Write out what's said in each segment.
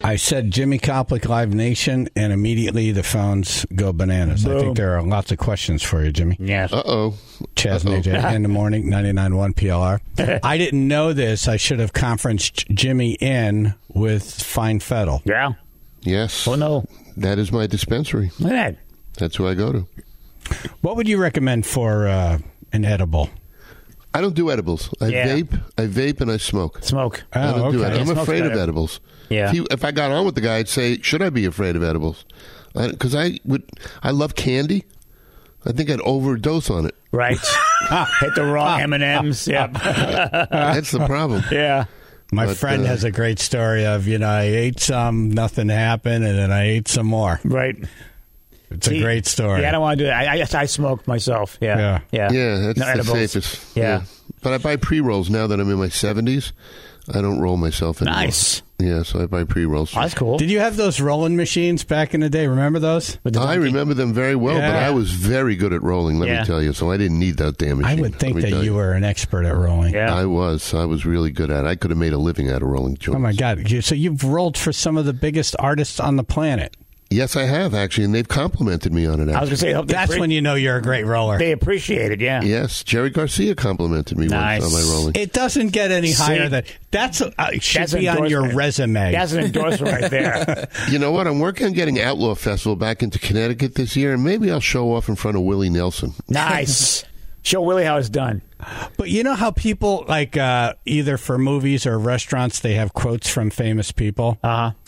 I said Jimmy Koplik Live Nation, and immediately the phones go bananas. Boom. I think there are lots of questions for you, Jimmy. Yes. Chaz and AJ in the morning, 99.1 PLR. I didn't know this. I should have conferenced Jimmy in with Fine Fettle. Yeah. Yes. Oh, no. That is my dispensary. Look at that. That's who I go to. What would you recommend for an edible? I don't do edibles. I vape, and I smoke. Smoke. I don't do okay. it. I'm Smoke's afraid of better. edibles. Yeah. If I got on with the guy, I'd say, should I be afraid of edibles? Because I love candy. I think I'd overdose on it. Right. Hit the wrong M&Ms. Yep. That's the problem. Yeah. My But, friend has a great story of, I ate some, nothing happened, and then I ate some more. Right. It's a great story. Yeah, I don't want to do that. I smoke myself. Yeah. Yeah. Yeah, that's No the edibles. safest. Yeah. But I buy pre-rolls now that I'm in my 70s. I don't roll myself anymore. Nice. Yeah, so I buy pre-rolls. Oh, that's cool. Did you have those rolling machines back in the day? Remember those? I remember them very well, Yeah. but I was very good at rolling, let Yeah. me tell you. So I didn't need that damn machine. I would think let me that tell you were an expert at rolling. Yeah. I was really good at it. I could have made a living out of rolling joints. Oh, my God. So you've rolled for some of the biggest artists on the planet. Yes, I have, actually, and they've complimented me on it, I was actually. going to say, That's when you know you're a great roller. they appreciate it, yeah. Yes, Jerry Garcia complimented me Nice. once on my rolling. It doesn't get any higher than that's. Should That's be an on your endorsement. resume. That's an endorsement right there. You know what? I'm working on getting Outlaw Festival back into Connecticut this year, and maybe I'll show off in front of Willie Nelson. Nice. Show Willie how it's done. But you know how people like either for movies or restaurants they have quotes from famous people.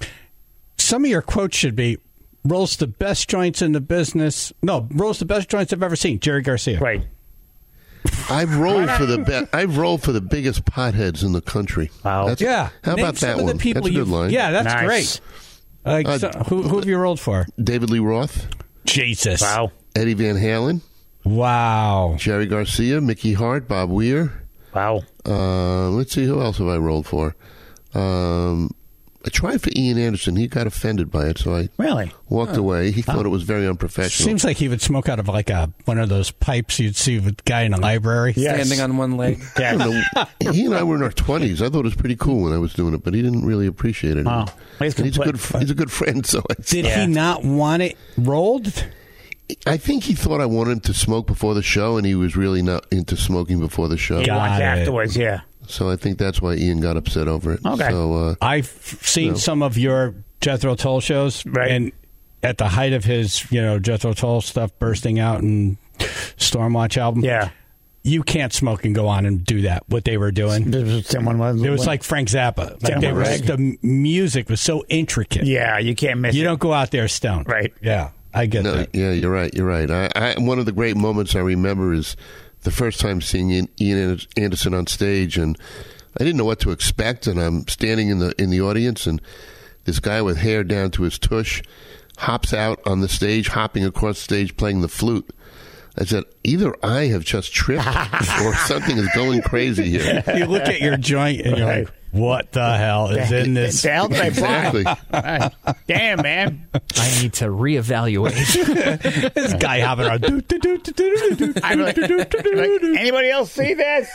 Some of your quotes should be rolls the best joints in the business. No, rolls the best joints I've ever seen. Jerry Garcia. Right. I've rolled for the biggest potheads in the country. Wow. Yeah. How Name about some that of the one? people That's a good you've- line. Yeah, that's Nice. great. Like, who have you rolled for? David Lee Roth, Jesus. Wow. Eddie Van Halen, Wow. Jerry Garcia, Mickey Hart, Bob Weir. Wow. Let's see, who else have I rolled for? I tried for Ian Anderson. He got offended by it, so I Really? walked away. He thought it was very unprofessional. Seems like he would smoke out of like one of those pipes you'd see with a guy in a library. Yes. Standing on one leg. Yeah. He and I were in our 20s. I thought it was pretty cool when I was doing it, but he didn't really appreciate it. Oh. And he's a good friend. So Did he not want it rolled? I think he thought I wanted him to smoke before the show, and he was really not into smoking before the show. He wants Got it. afterwards, yeah. So I think that's why Ian got upset over it. Okay. So, I've seen some of your Jethro Tull shows, Right. and at the height of his, Jethro Tull stuff bursting out and Stormwatch album, Yeah. you can't smoke and go on and do that. What they were doing, it was like Frank Zappa. Like Someone reg. the music was so intricate. Yeah, you can't miss You it. don't go out there stoned. Right. Yeah, I get no, that. yeah, you're right. You're right. One of the great moments I remember is the first time seeing Ian Anderson on stage, and I didn't know what to expect. And I'm standing in the audience, and this guy with hair down to his tush hops out on the stage, hopping across the stage, playing the flute. I said, either I have just tripped or something is going crazy here. You look at your joint and you're like, what the hell is in this? The hell did I buy? Exactly. Damn, man. I need to reevaluate. This guy hopping around. I'm like, anybody else see this?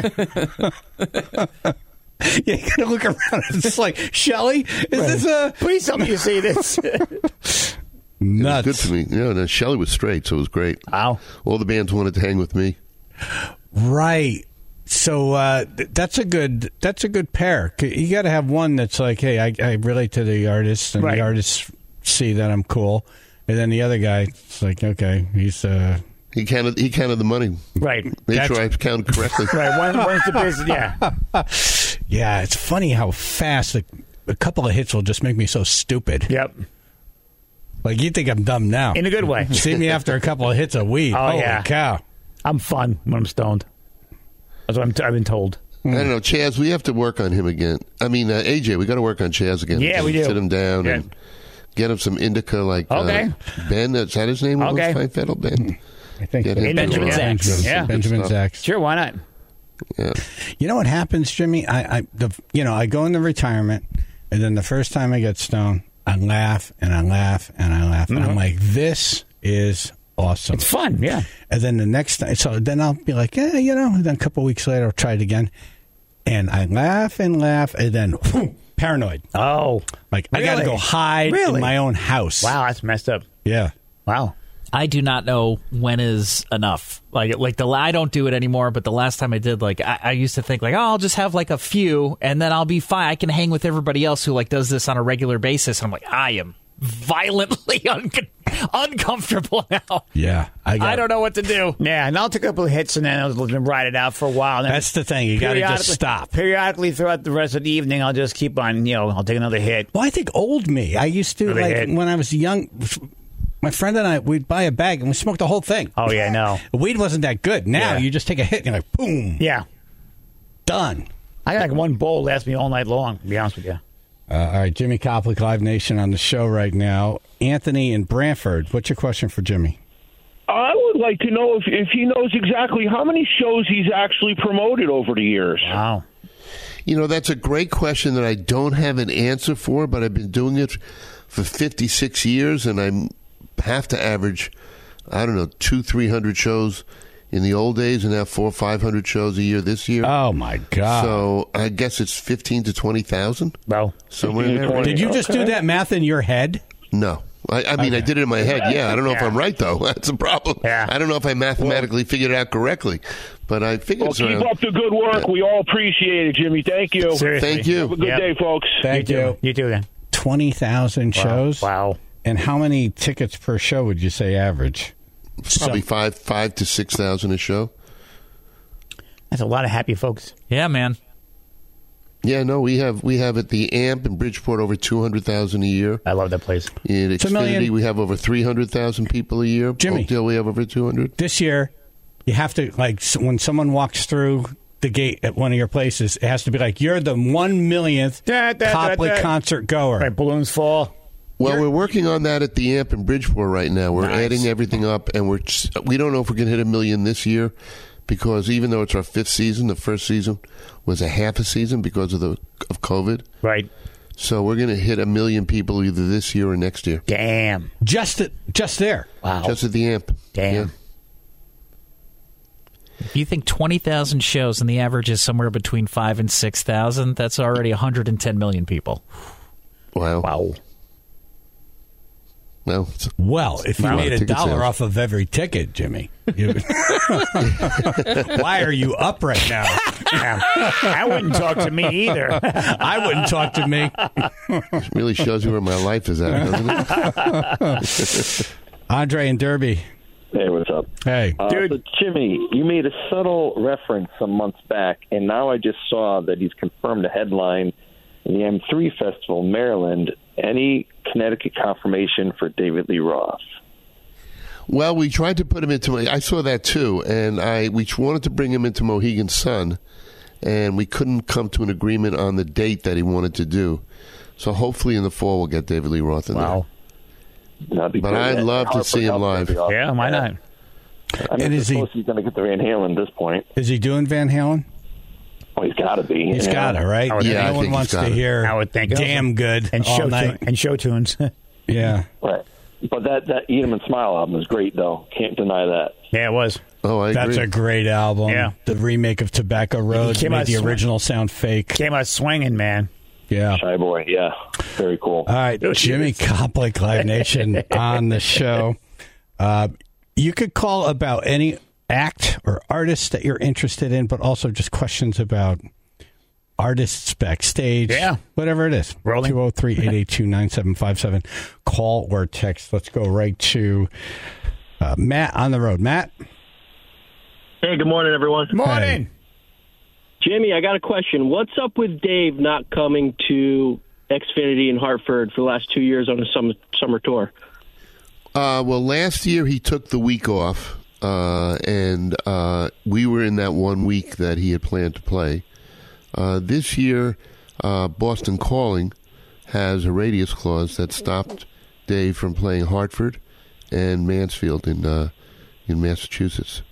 Yeah, you gotta look around. It's like, Shelley, is this a Please tell me you see this. nuts? Good for me. No, Shelley was straight, so it was great. Wow. All the bands wanted to hang with me. Right. So that's a good pair. You got to have one that's like, hey, I relate to the artist, and Right. the artists see that I'm cool, and then the other guy, it's like, okay, he's He counted the money. Right. Made sure I counted correctly. Right. One's the business. Yeah. yeah. It's funny how fast a couple of hits will just make me so stupid. Yep. Like, you think I'm dumb now. In a good way. See me after a couple of hits of weed. Oh, Holy yeah. cow. I'm fun when I'm stoned. That's what I've been told. I don't know, Chaz. We have to work on him again. I mean, AJ, we got to work on Chaz again. Yeah, we do. Sit him down Yeah. and get him some indica, like Okay. Ben. Is that his name? Okay. Fine Fettle Ben. I think Get him Benjamin to- Zacks. Yeah. Benjamin Good stuff. Zacks. Sure, why not? Yeah. You know what happens, Jimmy? I go into retirement, and then the first time I get stoned, I laugh and I laugh and I laugh, and I'm like, "This is awesome." It's fun, yeah. And then the next time, so then I'll be like, and then a couple of weeks later, I'll try it again, and I laugh and laugh, and then paranoid. Oh. Like, I got to go hide in my own house. Wow, that's messed up. Yeah. Wow. I do not know when is enough. I don't do it anymore, but the last time I did, I used to think I'll just have a few and then I'll be fine. I can hang with everybody else who does this on a regular basis. And I'm like, I am violently uncomfortable now. Yeah. I don't know what to do. Yeah, and I'll take a couple of hits and then I'll ride it out for a while. And that's the thing. You got to just stop. Periodically throughout the rest of the evening, I'll just keep on, I'll take another hit. Well, I think old me. I used to, when I was young, my friend and I, we'd buy a bag and we smoked the whole thing. Oh, yeah, no. Weed wasn't that good. Now you just take a hit and you're like, boom. Yeah. Done. I got one bowl lasts me all night long, to be honest with you. All right, Jimmy Koplik, Live Nation on the show right now. Anthony in Brantford, what's your question for Jimmy? I would like to know if he knows exactly how many shows he's actually promoted over the years. Wow. That's a great question that I don't have an answer for, but I've been doing it for 56 years, and I have to average, 200-300 shows in the old days, and now 400 or 500 shows a year this year. Oh, my God. So I guess it's 15 to 20,000. Well, somewhere in there. Did you just do that math in your head? No. I mean, I did it in my head, yeah. I don't know if I'm right, though. That's a problem. Yeah. I don't know if I mathematically figured it out correctly, but I figured keep up the good work. We all appreciate it, Jimmy. Thank you. Seriously. Thank you. Have a good day, folks. Thank you. You too, then. 20,000 shows? Wow. And how many tickets per show would you say average? Probably 5 to 6,000 a show. That's a lot of happy folks. Yeah, man. Yeah, no, we have at the Amp in Bridgeport over 200,000 a year. I love that place. In Xfinity, we have over 300,000 people a year. Jimmy, Oakdale, we have over 200. This year, you have to when someone walks through the gate at one of your places, it has to be you're the 1 millionth Koplik concert goer. Right, balloons fall. Well, we're working on that at the Amp in Bridgeport right now. We're adding everything up, and we don't know if we're going to hit 1 million this year, because even though it's our 5th season, the first season was a half a season because of COVID. Right. So we're going to hit 1 million people either this year or next year. Damn. Just there. Wow. Just at the Amp. Damn. Yeah. If you think 20,000 shows and the average is somewhere between 5 and 6,000, that's already 110 million people. Wow. Well, if you made $1 off of every ticket, Jimmy, why are you up right now? I wouldn't talk to me either. I wouldn't talk to me. It really shows you where my life is at, doesn't it? Andre and Derby. Hey, what's up? Hey. Dude. So Jimmy, you made a subtle reference some months back, and now I just saw that he's confirmed a headline in the M3 Festival in Maryland. Any Connecticut confirmation for David Lee Roth? Well, we tried to put him into. I saw that too, and we wanted to bring him into Mohegan Sun, and we couldn't come to an agreement on the date that he wanted to do. So hopefully in the fall we'll get David Lee Roth in there. But I'd love to see him live. Yeah, why not? I mean, he's going to get the Van Halen at this point. Is he doing Van Halen? Oh, he's got to be. He's got to, right? Yeah, no one wants to hear I would think damn good and all show night. and show tunes. Yeah. Right. But that Eat 'em and Smile album is great, though. Can't deny that. Yeah, it was. Oh, I agree. That's a great album. Yeah. The remake of Tobacco Road made the original sound fake. Came out swinging, man. Yeah. Shy Boy, yeah. Very cool. All right, Jimmy Koplik, Live Nation, on the show. You could call about any act or artist that you're interested in, but also just questions about artists backstage, whatever it is. Rolling. 203-882-9757. Call or text. Let's go right to Matt on the road. Matt? Hey, good morning, everyone. Morning. Hey. Jimmy, I got a question. What's up with Dave not coming to Xfinity in Hartford for the last 2 years on a summer tour? Well, last year he took the week off, and we were in that 1 week that he had planned to play. This year, Boston Calling has a radius clause that stopped Dave from playing Hartford and Mansfield in Massachusetts.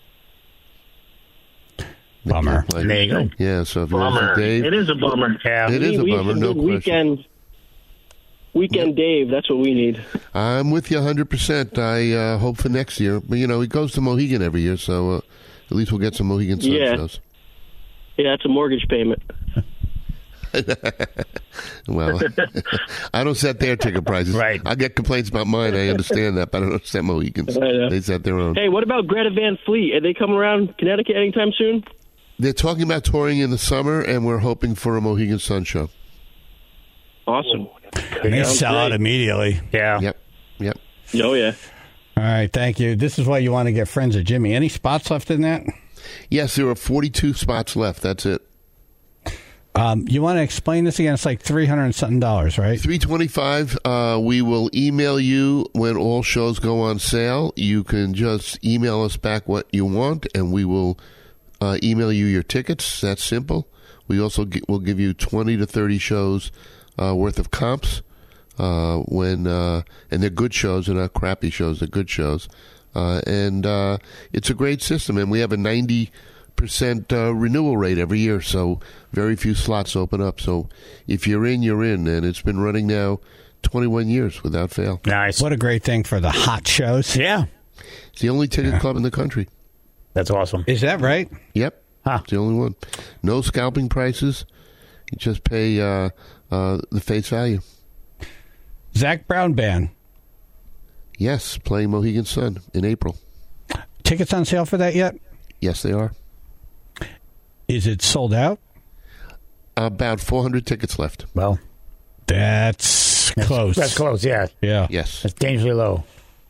Bummer. There you go. Yeah, so if you Bummer. want to see Dave, It is a bummer. Yeah. it is a bummer, no question. Weekend Dave, that's what we need. I'm with you 100%. I hope for next year. But, he goes to Mohegan every year, so at least we'll get some Mohegan Sun shows. Yeah, it's a mortgage payment. Well, I don't set their ticket prices. Right. I get complaints about mine. I understand that, but I don't set Mohicans. They set their own. Hey, what about Greta Van Fleet? Are they coming around Connecticut anytime soon? They're talking about touring in the summer, and we're hoping for a Mohegan Sun show. Awesome. And they Sounds sell out great. immediately. Yeah. Yep. Oh, yeah. All right, thank you. This is why you want to get friends of Jimmy. Any spots left in that? Yes, there are 42 spots left. That's it. You want to explain this again? It's like $300 and something, right? $325. We will email you when all shows go on sale. You can just email us back what you want, and we will email you your tickets. That's simple. We also will give you 20 to 30 shows worth of comps. And they're good shows. They're not crappy shows. They're good shows. And it's a great system. And we have a 90% renewal rate every year. So very few slots open up. So if you're in, you're in. And it's been running now 21 years without fail. Nice. What a great thing for the hot shows. Yeah. It's the only ticket club in the country. That's awesome. Is that right? Yep. Huh. It's the only one. No scalping prices. You just pay the face value. Zach Brown Band. Yes, playing Mohegan Sun in April. Tickets on sale for that yet? Yes, they are. Is it sold out? About 400 tickets left. Well, That's close. that's close, yeah. Yeah. Yes. That's dangerously low.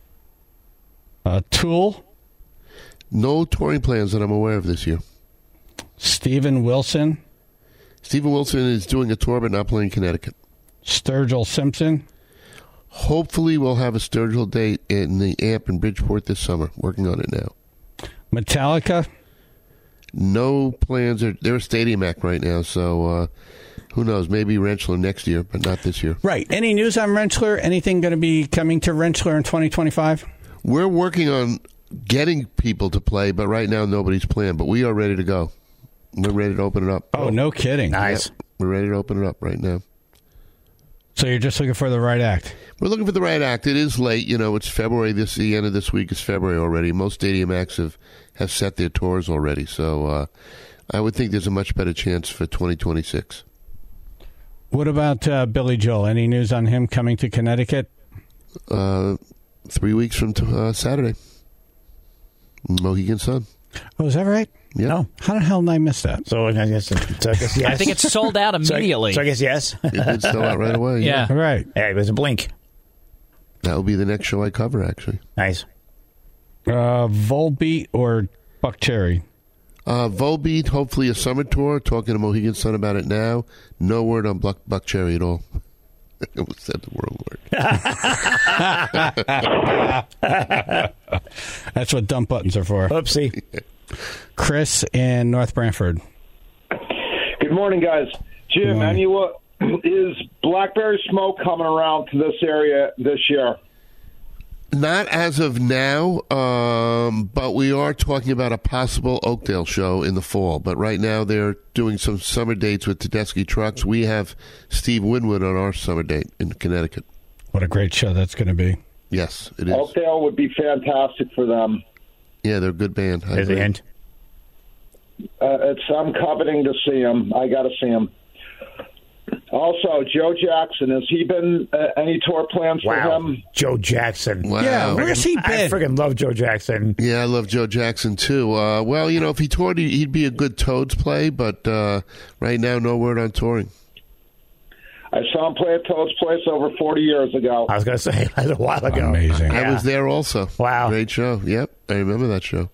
Tool. No touring plans that I'm aware of this year. Steven Wilson. Steven Wilson is doing a tour but not playing Connecticut. Sturgill Simpson. Hopefully we'll have a Sturgill date in the AMP in Bridgeport this summer. Working on it now. Metallica. No plans. They're a stadium act right now, so who knows? Maybe Rentschler next year, but not this year. Right. Any news on Rentschler? Anything going to be coming to Rentschler in 2025? We're working on getting people to play, but right now nobody's playing. But we are ready to go. We're ready to open it up. Oh, no kidding. Nice. Yep, we're ready to open it up right now. So you're just looking for the right act. We're looking for the right act. It is late. You know, it's February. The end of this week is February already. Most stadium acts have set their tours already. So I would think there's a much better chance for 2026. What about Billy Joel? Any news on him coming to Connecticut? 3 weeks from Saturday. Mohegan Sun. Oh, is that right? Yeah. No. How the hell did I miss that? So I guess yes. I think it's sold out immediately. So I guess yes. It did sell out right away. Yeah. All right. Yeah, it was a blink. That will be the next show I cover, actually. Nice. Volbeat or Buckcherry? Volbeat, hopefully a summer tour. Talking to Mohegan Sun about it now. No word on Buckcherry at all. I almost said the wrong word. That's what dump buttons are for. Oopsie. Chris in North Branford. Good morning, guys. Jim, morning. is Blackberry Smoke coming around to this area this year? Not as of now, but we are talking about a possible Oakdale show in the fall. But right now they're doing some summer dates with Tedeschi Trucks. We have Steve Winwood on our summer date in Connecticut. What a great show that's going to be. Yes, it is. Oakdale would be fantastic for them. Yeah, they're a good band. I There's a agree. hint. I'm coveting to see him. I got to see him. Also, Joe Jackson, has he been any tour plans for Wow. him? Joe Jackson. Wow. Yeah, where's he I been? freaking love Joe Jackson. Yeah, I love Joe Jackson, too. Well, you know, if he toured, he'd be a good Toads play, but right now, no word on touring. I saw him play at Toad's Place over 40 years ago. I was going to say, that was a while ago. Amazing. I Yeah. was there also. Wow. Great show. Yep, I remember that show.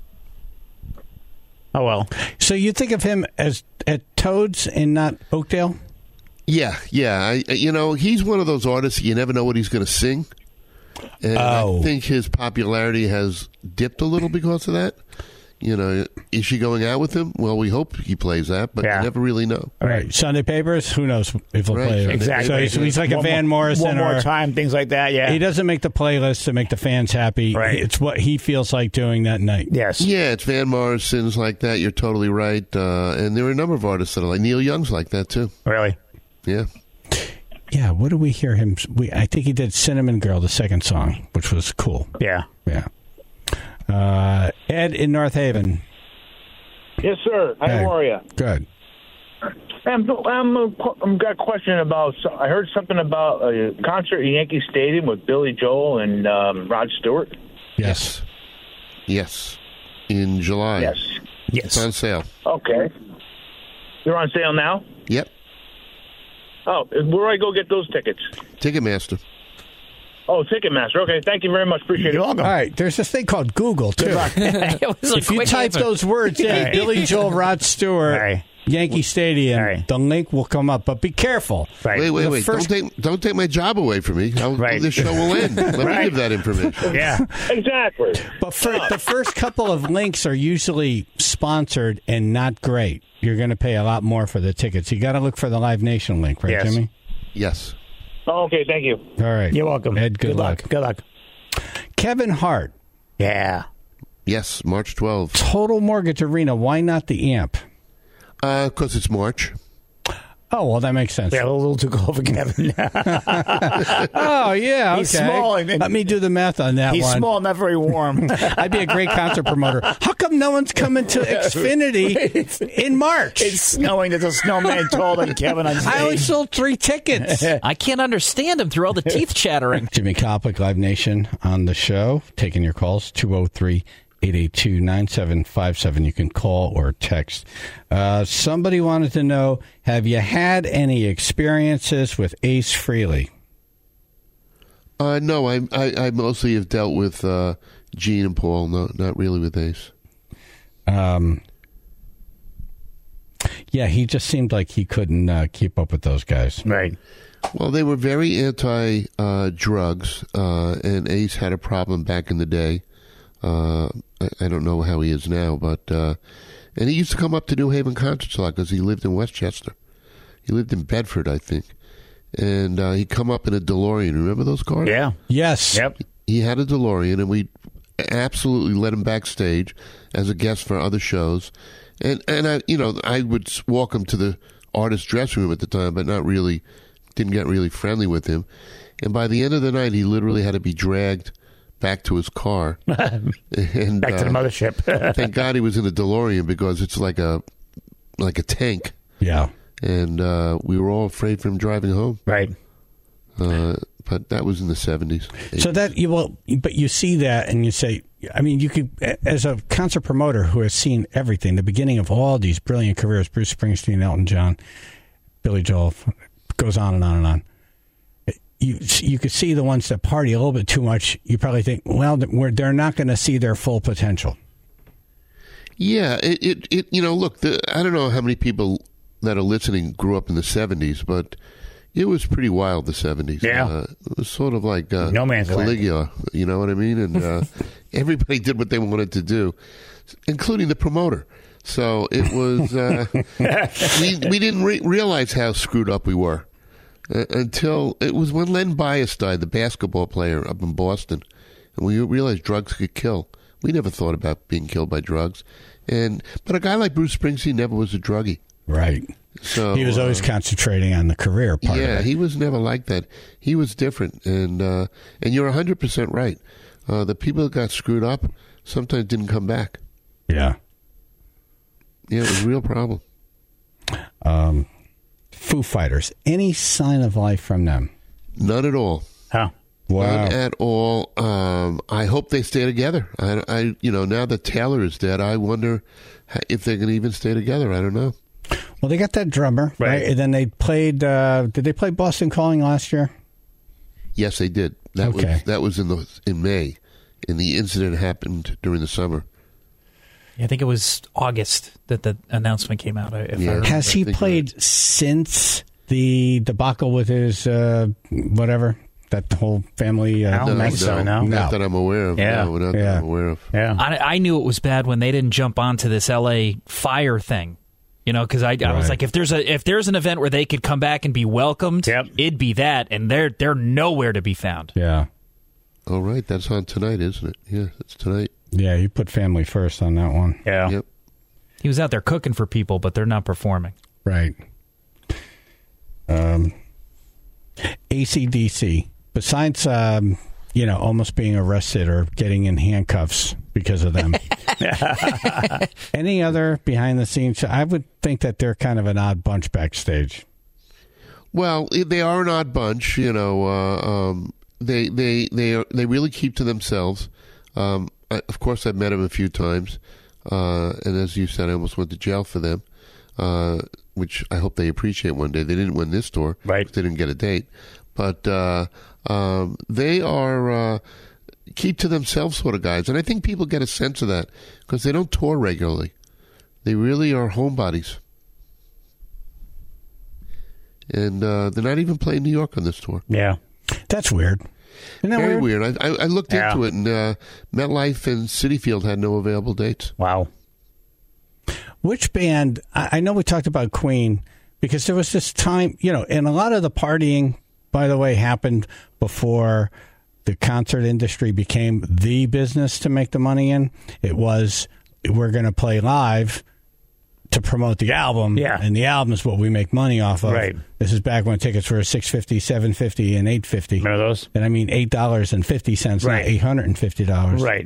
Oh, well. So you think of him as at Toads and not Oakdale? Yeah. You know, he's one of those artists you never know what he's going to sing. And Oh. I think his popularity has dipped a little because of that. You know, is she going out with him? Well, we hope he plays that, but Yeah. you never really know. Right. Sunday papers, who knows if he'll Right. play it. Exactly. So he's like a One Van more- Morrison. One more or, time, things like that, yeah. He doesn't make the playlist to make the fans happy. Right. It's what he feels like doing that night. Yes. Yeah, it's Van Morrison's like that. You're totally right. And there are a number of artists that are like Neil Young's like that, too. Really? Yeah. Yeah, what did we hear him? I think he did Cinnamon Girl, the second song, which was cool. Yeah. Yeah. Ed in North Haven. Yes, sir. Hey. How are you? Good. I've got a question about. I heard something about a concert in Yankee Stadium with Billy Joel and Rod Stewart. Yes. In July. Yes. It's on sale. Okay. They're on sale now? Yep. Oh, where do I go get those tickets? Ticketmaster. Oh, Ticketmaster. Okay, thank you very much. Appreciate it. All right, there's this thing called Google, too. If you type those words in, Billy Joel, Rod Stewart, Yankee Stadium, the link will come up. But be careful. Wait. Don't take my job away from me. This show will end. Let me give that information. Yeah. Exactly. But the first couple of links are usually sponsored and not great. You're going to pay a lot more for the tickets. You got to look for the Live Nation link, right, Jimmy? Yes. Oh, okay, thank you. All right. You're welcome. Ed, good luck. Good luck. Kevin Hart. Yeah. Yes, March 12th. Total Mortgage Arena. Why not the AMP? Because it's March. Oh, well, that makes sense. Yeah, a little too cold for Kevin. Oh, yeah, okay. He's small. Let me do the math on that He's one. small, not very warm. I'd be a great concert promoter. How come no one's coming to Xfinity in March? It's snowing. There's a snowman taller than Kevin on stage. I only sold 3 tickets. I can't understand him through all the teeth chattering. Jimmy Koplik, Live Nation on the show. Taking your calls, 203-882-9757. You can call or text. Somebody wanted to know, have you had any experiences with Ace Frehley? No, I mostly have dealt with Gene and Paul, not really with Ace. Yeah, he just seemed like he couldn't keep up with those guys. Right. Well, they were very anti-drugs, and Ace had a problem back in the day. I don't know how he is now, but and he used to come up to New Haven concerts a lot because he lived in Westchester. He lived in Bedford, I think, and he'd come up in a DeLorean. Remember those cars? Yeah. Yes. Yep. He had a DeLorean, and we absolutely let him backstage as a guest for other shows. And I would walk him to the artist dressing room at the time, but didn't get really friendly with him. And by the end of the night, he literally had to be dragged back to his car. And, back to the mothership. Thank God he was in a DeLorean because it's like a tank. Yeah. And we were all afraid for him driving home. Right. But that was in the 70s. 80s. So but you see that and you say, I mean, you could, as a concert promoter who has seen everything, the beginning of all these brilliant careers, Bruce Springsteen, Elton John, Billy Joel, goes on and on and on. You could see the ones that party a little bit too much. You probably think, well, they're not going to see their full potential. Yeah, look, I don't know how many people that are listening grew up in the 70s, but it was pretty wild, the 70s. Yeah. It was sort of like No Man's Caligula, you know what I mean? And everybody did what they wanted to do, including the promoter. So it was, we didn't realize how screwed up we were until it was when Len Bias died, the basketball player up in Boston, and we realized drugs could kill. We never thought about being killed by drugs. But a guy like Bruce Springsteen never was a druggie. Right. So he was always concentrating on the career part of it. Yeah, he was never like that. He was different. And you're 100% right. The people that got screwed up sometimes didn't come back. Yeah. Yeah, it was a real problem. Foo Fighters. Any sign of life from them? None at all. Huh. Wow. None at all. I hope they stay together. I now that Taylor is dead, I wonder if they can even stay together. I don't know. Well, they got that drummer, right? And then they played. Did they play Boston Calling last year? Yes, they did. That was in May, and the incident happened during the summer. I think it was August that the announcement came out. Has he played since the debacle with his whatever? That whole family? I don't think so, no. Not that I'm aware of. Yeah. No, not that I'm aware of. Yeah. I knew it was bad when they didn't jump onto this L.A. fire thing. Because I was like, if there's an event where they could come back and be welcomed, it'd be that, and they're nowhere to be found. Yeah. All right, that's on tonight, isn't it? Yeah, it's tonight. Yeah, you put family first on that one. Yeah. Yep. He was out there cooking for people, but they're not performing. Right. AC/DC. Besides, almost being arrested or getting in handcuffs because of them. Any other behind the scenes? I would think that they're kind of an odd bunch backstage. Well, they are an odd bunch, you know. They really keep to themselves. Of course, I've met them a few times, and as you said, I almost went to jail for them, which I hope they appreciate one day. They didn't win this tour, right? They didn't get a date, but they are keep to themselves sort of guys, and I think people get a sense of that because they don't tour regularly. They really are homebodies. And they're not even playing New York on this tour. Yeah. That's weird. Isn't that Very weird? I looked into it, and MetLife and Citi Field had no available dates. Wow. Which band? I know we talked about Queen because there was this time, you know, and a lot of the partying, by the way, happened before the concert industry became the business to make the money in. It was, we're going to play live to promote the album, and the album is what we make money off of. Right. This is back when tickets were $6.50, $7.50, and $8.50. Remember those? And I mean $8.50, right. Not $850. Right.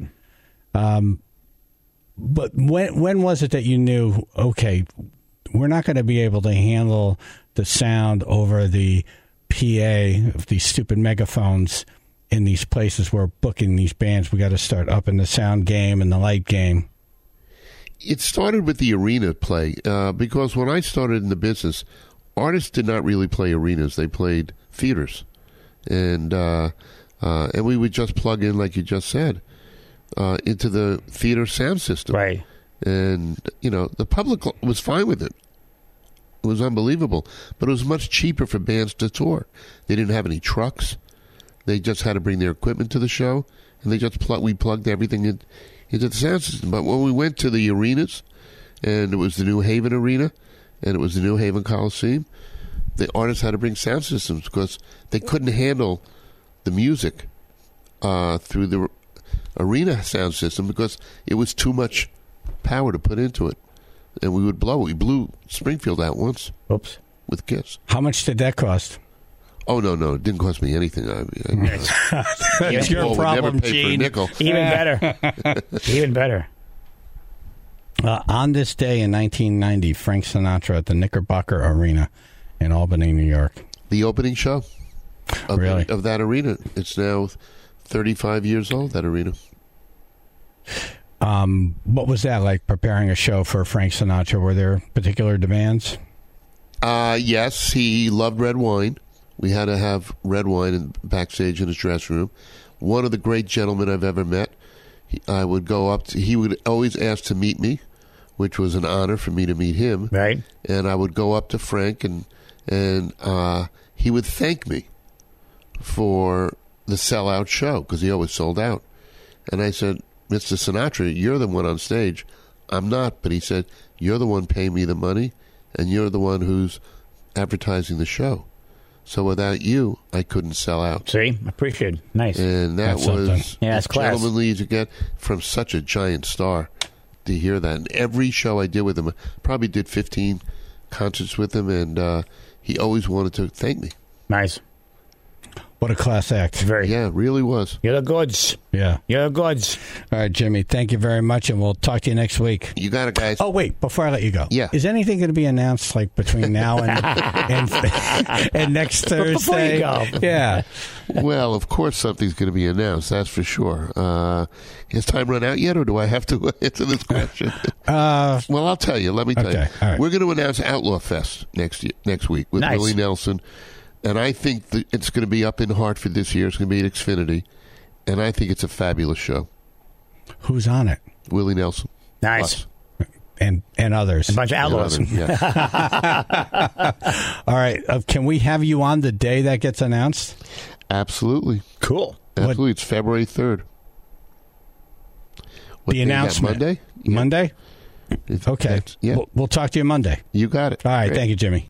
But when was it that you knew, okay, we're not going to be able to handle the sound over the PA of these stupid megaphones in these places we're booking these bands? We got to start upping the sound game and the light game. It started with the arena play because when I started in the business, artists did not really play arenas; they played theaters, and we would just plug in, like you just said, into the theater sound system, right? And you know, the public was fine with it. It was unbelievable, but it was much cheaper for bands to tour. They didn't have any trucks; they just had to bring their equipment to the show, and they just we plugged everything in. Into the sound system. But when we went to the arenas, and it was the New Haven Arena, and it was the New Haven Coliseum, the artists had to bring sound systems because they couldn't handle the music through the arena sound system because it was too much power to put into it. And we would blow it. We blew Springfield out once. Oops. With Kiss. How much did that cost? Oh, no. It didn't cost me anything. That's your problem, Gene. Even better. Even better. On this day in 1990, Frank Sinatra at the Knickerbocker Arena in Albany, New York. The opening show of that arena. It's now 35 years old, that arena. What was that like, preparing a show for Frank Sinatra? Were there particular demands? Yes, he loved red wine. We had to have red wine backstage in his dressing room. One of the great gentlemen I've ever met. I would go up to, he would always ask to meet me, which was an honor for me to meet him. Right. And I would go up to Frank, and he would thank me for the sellout show because he always sold out. And I said, Mr. Sinatra, you're the one on stage. I'm not. But he said, you're the one paying me the money, and you're the one who's advertising the show. So without you, I couldn't sell out. See? Appreciate it. Nice. And that's was that's class. Gentlemanly to get from such a giant star to hear that. And every show I did with him, I probably did 15 concerts with him, and he always wanted to thank me. Nice. What a class act. Yeah, it really was. You're the goods. Yeah. You're the goods. All right, Jimmy, thank you very much, and we'll talk to you next week. You got it, guys. Oh, wait, before I let you go. Yeah. Is anything going to be announced, like, between now and next Thursday? Before you go. Yeah. Well, of course something's going to be announced, that's for sure. Has time run out yet, or do I have to answer this question? Well, I'll tell you. Let me tell you. All right. We're going to announce Outlaw Fest next week with Nice. Willie Nelson. And I think that it's going to be up in Hartford this year. It's going to be at Xfinity. And I think it's a fabulous show. Who's on it? Willie Nelson. Nice. Us. And others. A bunch of outlaws. Yeah. All right. Can we have you on the day that gets announced? Absolutely. Cool. Absolutely. It's February 3rd. The announcement. Monday? Monday? It's, Okay. Yeah. We'll talk to you Monday. You got it. All right. Great. Thank you, Jimmy.